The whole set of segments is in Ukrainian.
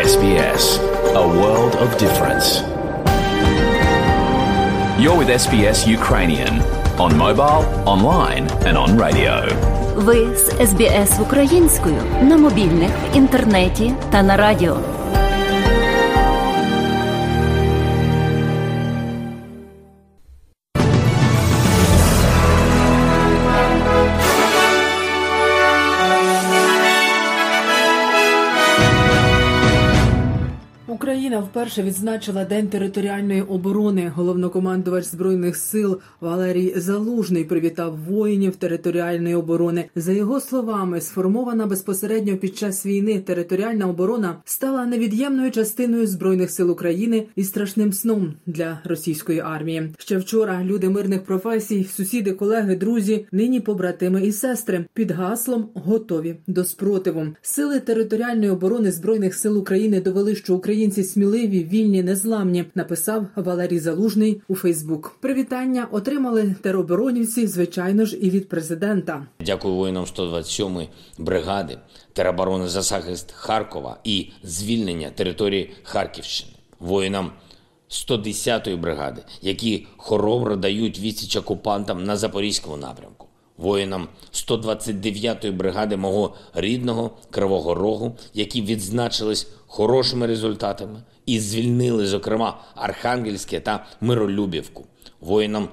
SBS, a world of difference. You're with SBS Ukrainian on mobile, online and on radio. Ви з SBS українською на мобільних, в інтернеті та на радіо. Україна вперше відзначила День територіальної оборони. Головнокомандувач Збройних сил Валерій Залужний привітав воїнів територіальної оборони. За його словами, сформована безпосередньо під час війни територіальна оборона стала невід'ємною частиною Збройних сил України і страшним сном для російської армії. Ще вчора люди мирних професій, сусіди, колеги, друзі, нині побратими і сестри під гаслом «Готові до спротиву». Сили територіальної оборони Збройних сил України довели, що українці сміливі, вільні, незламні, написав Валерій Залужний у Фейсбук. Привітання отримали тероборонівці, звичайно ж, і від президента. Дякую воїнам 127-ї бригади тероборони за захист Харкова і звільнення території Харківщини. Воїнам 110-ї бригади, які хоробро дають відсіч окупантам на Запорізькому напрямку. Воїнам 129-ї бригади мого рідного Кривого Рогу, які відзначились хорошими результатами і звільнили, зокрема, Архангельське та Миролюбівку. Воїнам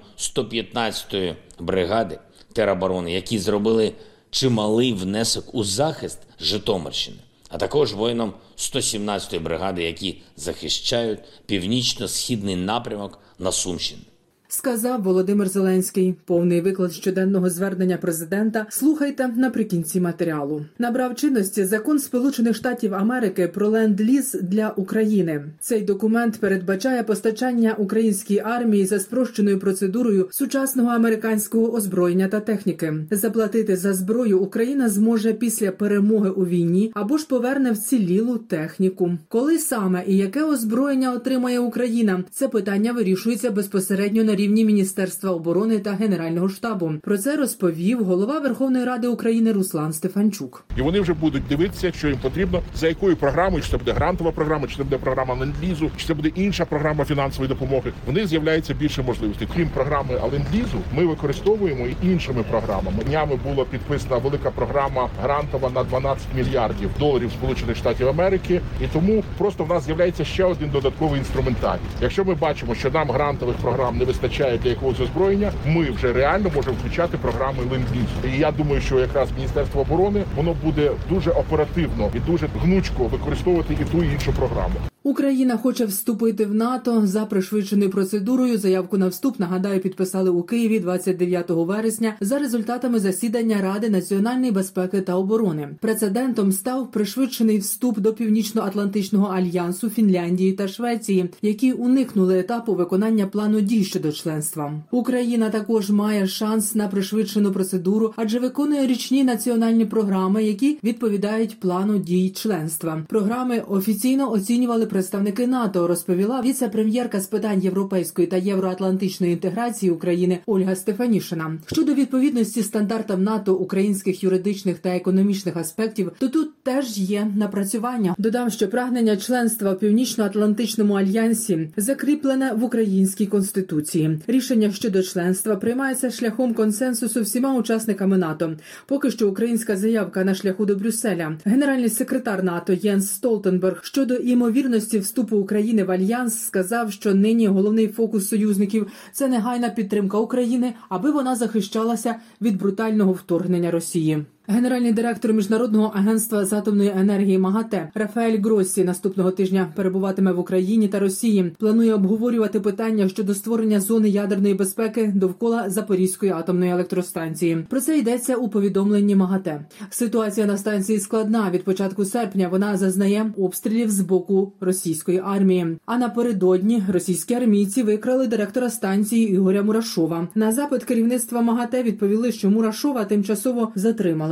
115-ї бригади тероборони, які зробили чималий внесок у захист Житомирщини, а також воїнам 117-ї бригади, які захищають північно-східний напрямок на Сумщині. Сказав Володимир Зеленський. Повний виклад щоденного звернення президента слухайте наприкінці матеріалу. Набрав чинності закон Сполучених Штатів Америки про ленд-ліз для України. Цей документ передбачає постачання українській армії за спрощеною процедурою сучасного американського озброєння та техніки. Заплатити за зброю Україна зможе після перемоги у війні або ж поверне вцілілу техніку. Коли саме і яке озброєння отримає Україна? Це питання вирішується безпосередньо на рівні Міністерства оборони та Генерального штабу. Про це розповів голова Верховної Ради України Руслан Стефанчук. І вони вже будуть дивитися, якщо їм потрібно, за якою програмою, чи це буде грантова програма, чи це буде програма ленд-лізу, чи це буде інша програма фінансової допомоги. У них з'являється більше можливостей. Крім програми ленд-лізу, ми використовуємо і іншими програмами. Днями була підписана велика програма грантова на 12 мільярдів доларів Сполучених Штатів Америки. І тому просто в нас з'являється ще один додатковий інструментарій. Якщо ми бачимо, що нам грантових програм не вистачає для якогось озброєння, ми вже реально можемо включати програми ленд-лізу. І я думаю, що якраз Міністерство оборони, воно буде дуже оперативно і дуже гнучко використовувати і ту, і іншу програму. Україна хоче вступити в НАТО за пришвидшеною процедурою. Заявку на вступ, нагадаю, підписали у Києві 29 вересня за результатами засідання Ради національної безпеки та оборони. Прецедентом став пришвидшений вступ до Північно-Атлантичного альянсу Фінляндії та Швеції, які уникнули етапу виконання плану дій щодо членства. Україна також має шанс на пришвидшену процедуру, адже виконує річні національні програми, які відповідають плану дій членства. Програми офіційно оцінювали представники НАТО, розповіла віце-прем'єрка з питань європейської та євроатлантичної інтеграції України Ольга Стефанішина. Щодо відповідності стандартам НАТО українських юридичних та економічних аспектів, то тут теж є напрацювання. Додам, що прагнення членства в Північно-Атлантичному альянсі закріплене в українській конституції. Рішення щодо членства приймається шляхом консенсусу всіма учасниками НАТО. Поки що українська заявка на шляху до Брюсселя. Генеральний секретар НАТО Єнс Столтенберг щодо імовірності вступу України в альянс сказав, що нині головний фокус союзників – це негайна підтримка України, аби вона захищалася від брутального вторгнення Росії. Генеральний директор Міжнародного агентства з атомної енергії МАГАТЕ Рафаель Гроссі наступного тижня перебуватиме в Україні та Росії. Планує обговорювати питання щодо створення зони ядерної безпеки довкола Запорізької атомної електростанції. Про це йдеться у повідомленні МАГАТЕ. Ситуація на станції складна. Від початку серпня вона зазнає обстрілів з боку російської армії. А напередодні російські армійці викрали директора станції Ігоря Мурашова. На запит керівництва МАГАТЕ відповіли, що Мурашова тимчасово затримали.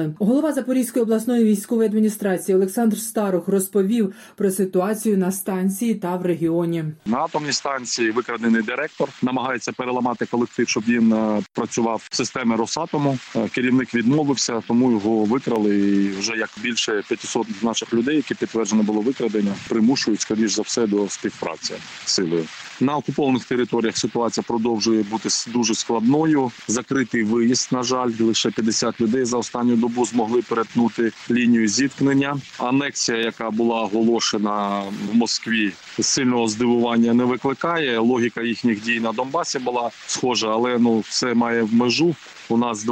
України. Голова Запорізької обласної військової адміністрації Олександр Старух розповів про ситуацію на станції та в регіоні. На атомній станції викрадений директор, намагається переламати колектив, щоб він працював в системі Росатому. Керівник відмовився, тому його викрали. І вже як більше 500 наших людей, які підтверджено було викрадення, примушують, скоріш за все, до співпраці з силою. На окупованих територіях ситуація продовжує бути дуже складною. Закритий виїзд, на жаль, лише 50 людей за останню добу змогли перетнути лінію зіткнення. Анексія, яка була оголошена в Москві, сильного здивування не викликає. Логіка їхніх дій на Донбасі була схожа, але все має межу. У нас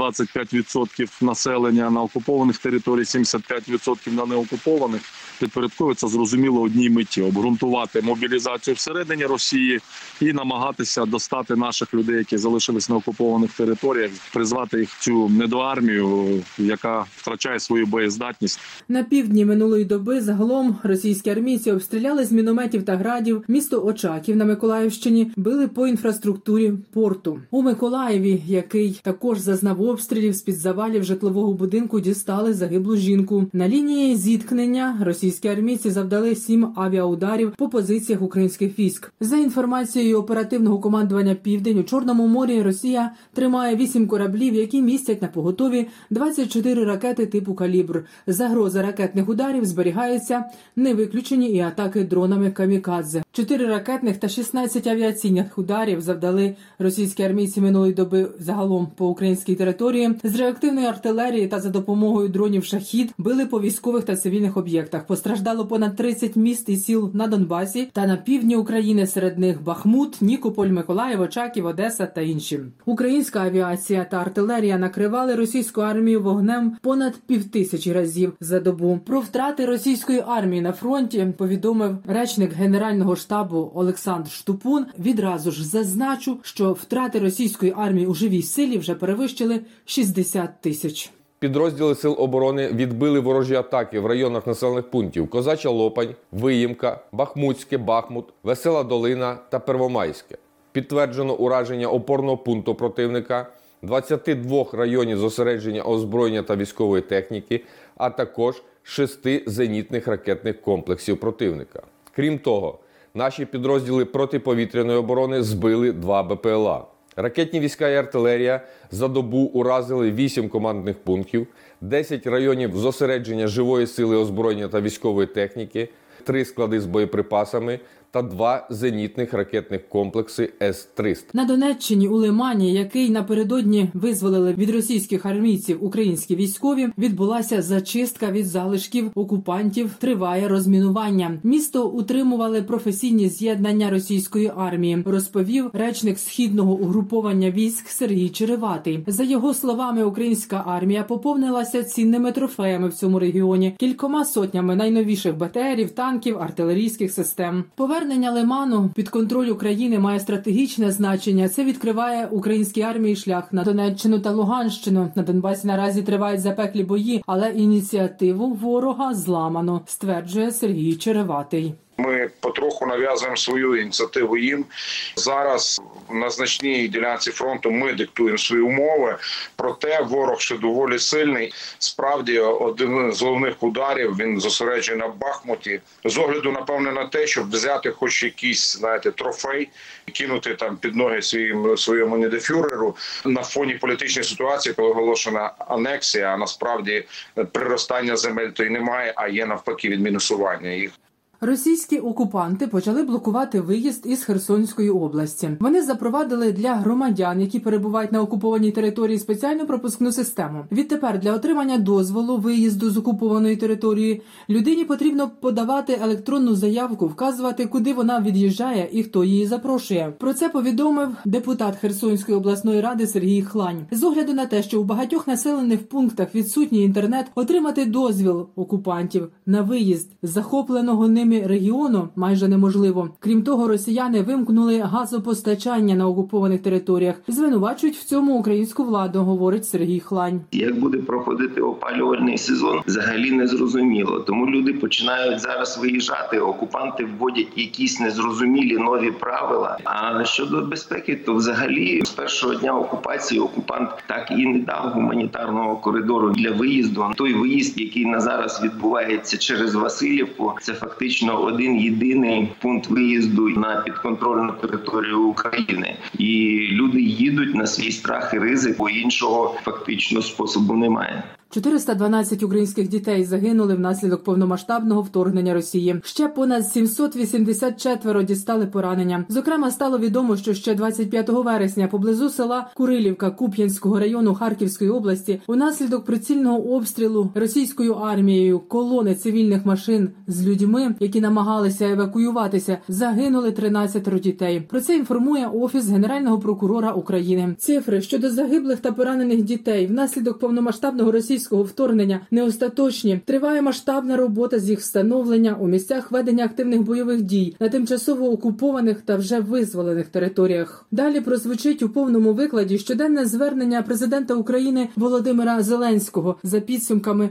25% населення на окупованих територіях, 75% на неокупованих. Підпорядковується, зрозуміло, одній меті – обґрунтувати мобілізацію всередині Росії і намагатися достати наших людей, які залишились на окупованих територіях, призвати їх в цю недоармію, яка втрачає свою боєздатність. На півдні минулої доби загалом російські армійці обстріляли з мінометів та градів місто Очаків на Миколаївщині, били по інфраструктурі порту. У Миколаєві, який також зазнав обстрілів, з-під завалів житлового будинку дістали загиблу жінку. На лінії зіткнення російські армійці завдали 7 авіаударів по позиціях українських військ. За інформацією оперативного командування «Південь», у Чорному морі Росія тримає 8 кораблів, які містять на поготові 24 ракети типу «Калібр». Загроза ракетних ударів зберігається, не виключені і атаки дронами «Камікадзе». 4 ракетних та 16 авіаційних ударів завдали російські армійці минулої доби загалом по українській території. З реактивної артилерії та за допомогою дронів «Шахід» били по військових та цивільних об'єктах. Постраждало понад 30 міст і сіл на Донбасі та на півдні України, серед них Бахмут, Нікополь, Миколаїв, Очаків, Одеса та інші. Українська авіація та артилерія накривали російську армію вогнем понад 5000 разів за добу. Про втрати російської армії на фронті повідомив речник Генерального штабу Олександр Штупун. Відразу ж зазначу, що втрати російської армії у живій силі вже перевищили 60 тисяч. Підрозділи Сил оборони відбили ворожі атаки в районах населених пунктів Козача Лопань, Виїмка, Бахмутське, Бахмут, Весела Долина та Первомайське. Підтверджено ураження опорного пункту противника, 22 районів зосередження озброєння та військової техніки, а також 6 зенітних ракетних комплексів противника. Крім того, наші підрозділи протиповітряної оборони збили 2 БПЛА. Ракетні війська і артилерія за добу уразили 8 командних пунктів, 10 районів зосередження живої сили озброєння та військової техніки, 3 склади з боєприпасами та 2 зенітних ракетних комплекси С-300. На Донеччині у Лимані, який напередодні визволили від російських армійців українські військові, відбулася зачистка від залишків окупантів, триває розмінування. Місто утримували професійні з'єднання російської армії, розповів речник східного угруповання військ Сергій Череватий. За його словами, українська армія поповнилася цінними трофеями в цьому регіоні, кількома сотнями найновіших БТРів, танків, артилерійських систем. Повернення Лиману під контроль України має стратегічне значення. Це відкриває українській армії шлях на Донеччину та Луганщину. На Донбасі наразі тривають запеклі бої, але ініціативу ворога зламано, стверджує Сергій Череватий. Ми потроху нав'язуємо свою ініціативу їм. Зараз на значній ділянці фронту ми диктуємо свої умови, проте ворог ще доволі сильний. Справді, один з головних ударів він зосереджений на Бахмуті. З огляду, напевне, на те, щоб взяти хоч якийсь, трофей, кинути там під ноги своєму недофюреру на фоні політичної ситуації, коли оголошена анексія, а насправді приростання земель то й немає, а є навпаки відмінусування їх. Російські окупанти почали блокувати виїзд із Херсонської області. Вони запровадили для громадян, які перебувають на окупованій території, спеціальну пропускну систему. Відтепер для отримання дозволу виїзду з окупованої території людині потрібно подавати електронну заявку, вказувати, куди вона від'їжджає і хто її запрошує. Про це повідомив депутат Херсонської обласної ради Сергій Хлань. З огляду на те, що у багатьох населених пунктах відсутній інтернет, отримати дозвіл окупантів на виїзд з захопленого ними режимі регіону майже неможливо. Крім того, росіяни вимкнули газопостачання на окупованих територіях. Звинувачують в цьому українську владу, говорить Сергій Хлань. Як буде проходити опалювальний сезон, взагалі не зрозуміло. Тому люди починають зараз виїжджати, окупанти вводять якісь незрозумілі нові правила. А щодо безпеки, то взагалі з першого дня окупації окупант так і не дав гуманітарного коридору для виїзду. Той виїзд, який на зараз відбувається через Василівку, це фактично один єдиний пункт виїзду на підконтрольну територію України. І люди їдуть на свій страх і ризик, бо іншого фактично способу немає. 412 українських дітей загинули внаслідок повномасштабного вторгнення Росії. Ще понад 784 дістали поранення. Зокрема, стало відомо, що ще 25 вересня поблизу села Курилівка Куп'янського району Харківської області унаслідок прицільного обстрілу російською армією колони цивільних машин з людьми, які намагалися евакуюватися, загинули 13 дітей. Про це інформує Офіс Генерального прокурора України. Цифри щодо загиблих та поранених дітей внаслідок повномасштабного російського вторгнення не остаточні. Триває масштабна робота з їх встановлення у місцях ведення активних бойових дій на тимчасово окупованих та вже визволених територіях. Далі прозвучить у повному викладі щоденне звернення президента України Володимира Зеленського за підсумками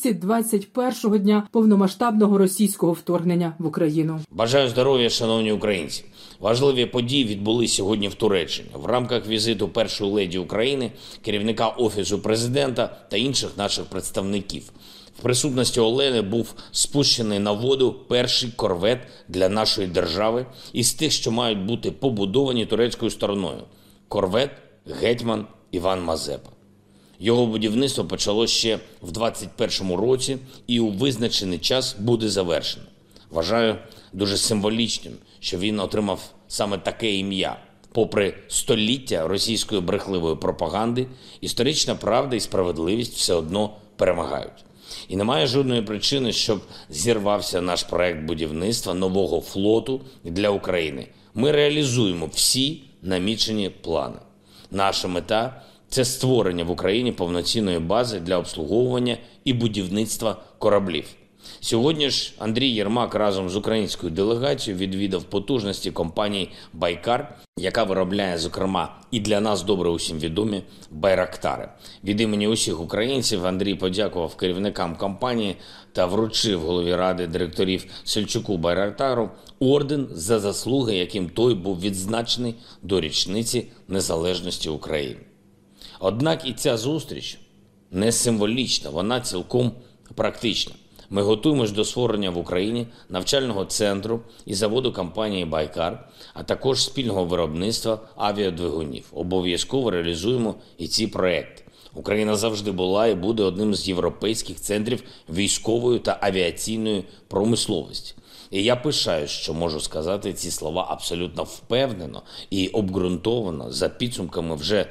221-го дня повномасштабного російського вторгнення в Україну. Бажаю здоров'я, шановні українці. Важливі події відбулись сьогодні в Туреччині. В рамках візиту першої леді України, керівника Офісу президента та інших наших представників. В присутності Олени був спущений на воду перший корвет для нашої держави із тих, що мають бути побудовані турецькою стороною. Корвет «Гетьман Іван Мазепа». Його будівництво почалося ще в 2021 році і у визначений час буде завершено. Вважаю дуже символічним, що він отримав саме таке ім'я. Попри століття російської брехливої пропаганди, історична правда і справедливість все одно перемагають. І немає жодної причини, щоб зірвався наш проект будівництва нового флоту для України. Ми реалізуємо всі намічені плани. Наша мета – це створення в Україні повноцінної бази для обслуговування і будівництва кораблів. Сьогодні ж Андрій Єрмак разом з українською делегацією відвідав потужності компанії «Байкар», яка виробляє, зокрема, і для нас добре усім відомі «Байрактари». Від імені усіх українців Андрій подякував керівникам компанії та вручив голові ради директорів Сельчуку Байрактару орден за заслуги, яким той був відзначений до річниці незалежності України. Однак і ця зустріч не символічна, вона цілком практична. Ми готуємось до створення в Україні навчального центру і заводу компанії «Байкар», а також спільного виробництва авіадвигунів. Обов'язково реалізуємо і ці проекти. Україна завжди була і буде одним з європейських центрів військової та авіаційної промисловості. І я пишаюсь, що можу сказати ці слова абсолютно впевнено і обґрунтовано за підсумками вже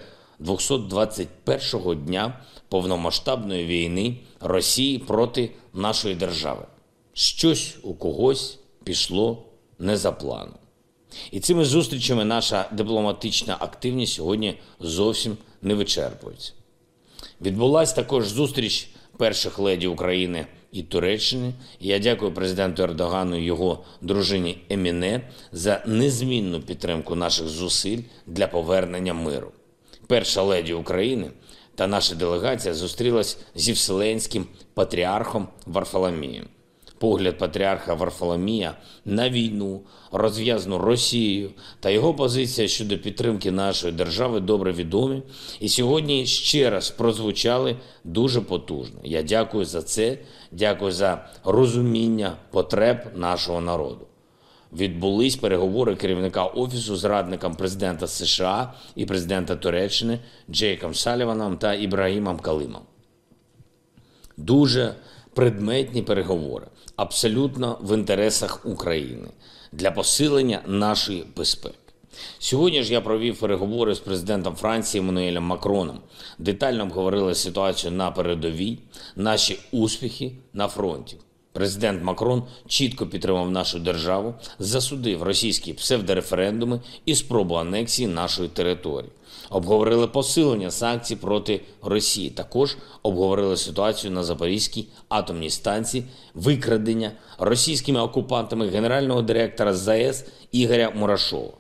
221-го дня повномасштабної війни Росії проти нашої держави. Щось у когось пішло не за планом. І цими зустрічами наша дипломатична активність сьогодні зовсім не вичерпується. Відбулася також зустріч перших леді України і Туреччини. І я дякую президенту Ердогану і його дружині Еміне за незмінну підтримку наших зусиль для повернення миру. Перша леді України та наша делегація зустрілась зі Вселенським патріархом Варфоломієм. Погляд патріарха Варфоломія на війну, розв'язану Росією, та його позиція щодо підтримки нашої держави добре відомі. І сьогодні ще раз прозвучали дуже потужно. Я дякую за це, дякую за розуміння потреб нашого народу. Відбулись переговори керівника Офісу з радником президента США і президента Туреччини Джейком Саліваном та Ібрагімом Калимом. Дуже предметні переговори, абсолютно в інтересах України, для посилення нашої безпеки. Сьогодні ж я провів переговори з президентом Франції Еммануелем Макроном. Детально обговорили ситуацію на передовій, наші успіхи на фронті. Президент Макрон чітко підтримав нашу державу, засудив російські псевдореферендуми і спробу анексії нашої території. Обговорили посилення санкцій проти Росії. Також обговорили ситуацію на Запорізькій атомній станції, викрадення російськими окупантами генерального директора ЗАЕС Ігоря Мурашова.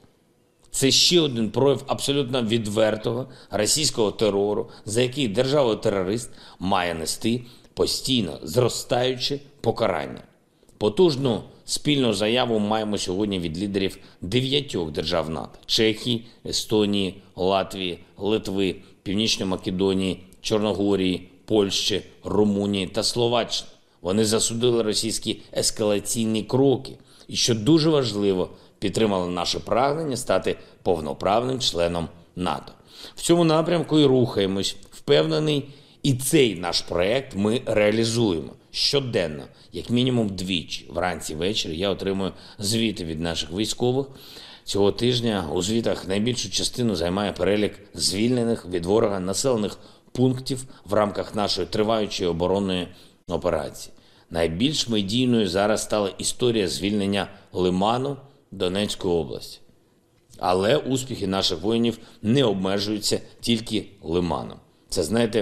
Це ще один прояв абсолютно відвертого російського терору, за який держава-терорист має нести постійно зростаюче покарання. Потужну спільну заяву маємо сьогодні від лідерів 9 держав НАТО – Чехії, Естонії, Латвії, Литви, Північної Македонії, Чорногорії, Польщі, Румунії та Словаччини. Вони засудили російські ескалаційні кроки і, що дуже важливо, підтримали наше прагнення стати повноправним членом НАТО. В цьому напрямку і рухаємось. Впевнений, і цей наш проект ми реалізуємо. Щоденно, як мінімум двічі, вранці і ввечері, я отримую звіти від наших військових. Цього тижня у звітах найбільшу частину займає перелік звільнених від ворога населених пунктів в рамках нашої триваючої оборонної операції. Найбільш медійною зараз стала історія звільнення Лиману Донецької області. Але успіхи наших воїнів не обмежуються тільки Лиманом. Це, знаєте,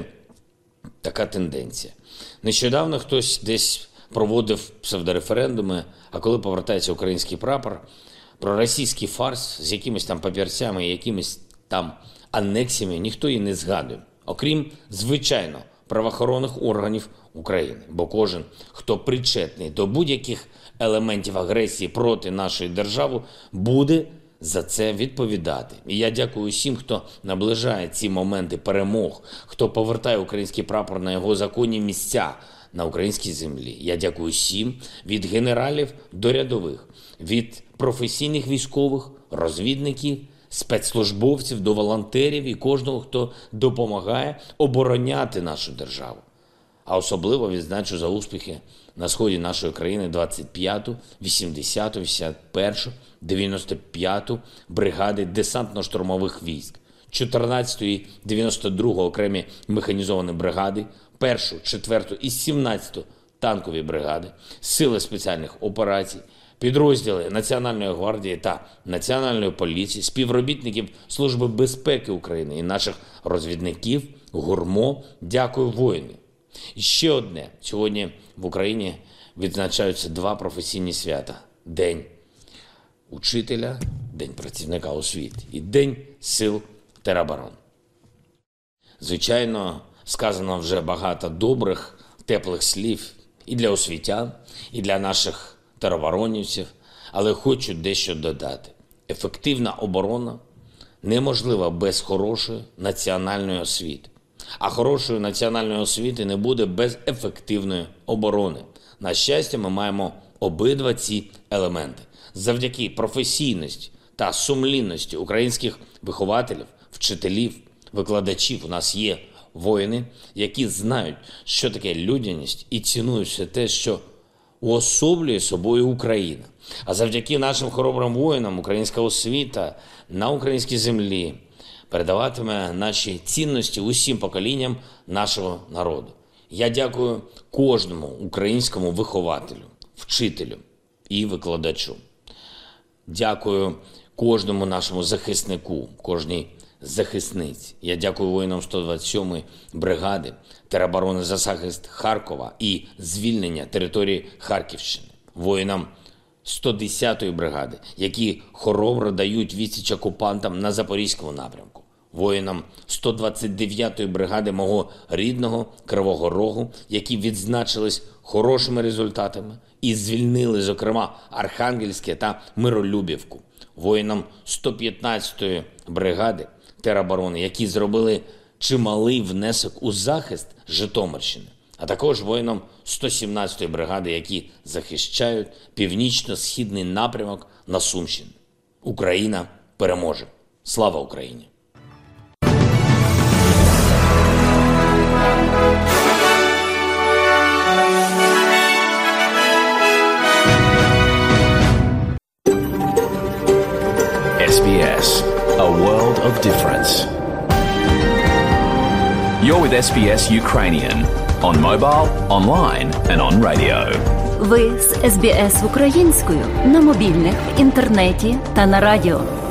така тенденція. Нещодавно хтось десь проводив псевдореферендуми, а коли повертається український прапор, про російський фарс з якимись там папірцями і якимись там анексіями ніхто і не згадує. Окрім, звичайно, правоохоронних органів України. Бо кожен, хто причетний до будь-яких елементів агресії проти нашої держави, буде за це відповідати. І я дякую всім, хто наближає ці моменти перемог, хто повертає український прапор на його законні місця на українській землі. Я дякую всім, від генералів до рядових, від професійних військових, розвідників, спецслужбовців до волонтерів і кожного, хто допомагає обороняти нашу державу. А особливо відзначу за успіхи на сході нашої країни 25-ту, 80-ту, 81-ту, 95-ту бригади десантно-штурмових військ, 14-ту і 92-го окремі механізовані бригади, 1-шу, 4-ту і 17-ту танкові бригади, сили спеціальних операцій, підрозділи Національної гвардії та Національної поліції, співробітників Служби безпеки України і наших розвідників, ГУРМО. Дякую, воїни. І ще одне. Сьогодні в Україні відзначаються 2 професійні свята. День учителя, День працівника освіти і День сил тероборони. Звичайно, сказано вже багато добрих, теплих слів і для освітян, і для наших тероборонівців, але хочу дещо додати. Ефективна оборона неможлива без хорошої національної освіти. А хорошої національної освіти не буде без ефективної оборони. На щастя, ми маємо обидва ці елементи. Завдяки професійності та сумлінності українських вихователів, вчителів, викладачів у нас є воїни, які знають, що таке людяність і цінують все те, що уособлює собою Україна. А завдяки нашим хоробрим воїнам українська освіта на українській землі передаватиме наші цінності усім поколінням нашого народу. Я дякую кожному українському вихователю, вчителю і викладачу. Дякую кожному нашому захиснику, кожній захисниці. Я дякую воїнам 127-ї бригади тероборони за захист Харкова і звільнення території Харківщини. Воїнам 110-ї бригади, які хоробро дають відсіч окупантам на Запорізькому напрямку. Воїнам 129-ї бригади мого рідного Кривого Рогу, які відзначились хорошими результатами і звільнили, зокрема, Архангельське та Миролюбівку. Воїнам 115-ї бригади тероборони, які зробили чималий внесок у захист Житомирщини, а також воїнам 117-ї бригади, які захищають північно-східний напрямок на Сумщині. Україна переможе! Слава Україні! SBS, a world of difference. You're with SBS Ukrainian on mobile, online and on radio. Ви з СБС українською на мобільних, інтернеті та на радіо.